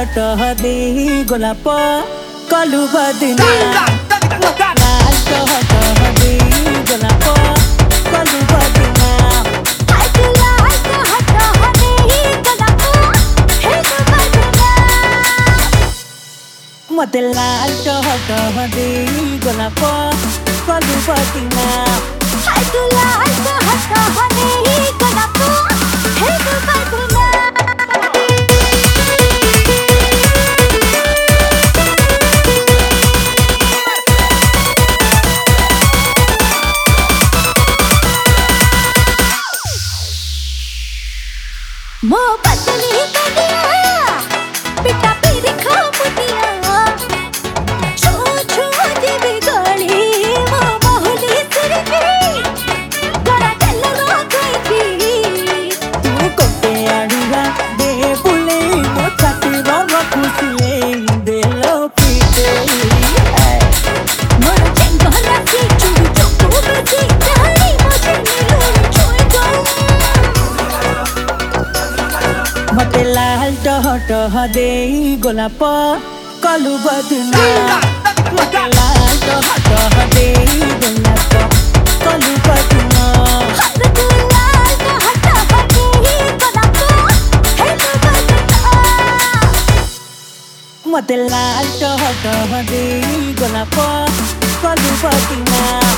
हट दे गोलाप कलु बदना लाल हट दे गोलाप कलु बदना मते लाल हट दे गोलाप कलु बदना मो पतली कदिया पिटा पीरी खामुदिया छो छो देवी गली मो बहुली सिरकी गड़ा चलवा गई तू कोटे आड़ुआ दे बुले मो छाती रंग खुशिए दे लो पीते मोर चंगला की चुड़ी चोको बजी जानी मुझे मिलो छोड़ दो मते लाल टह दे गोलाप कलु बदना मते लाल टह दे गोलाप कलु बदना मते लाल टह दे गोलाप कलु बदना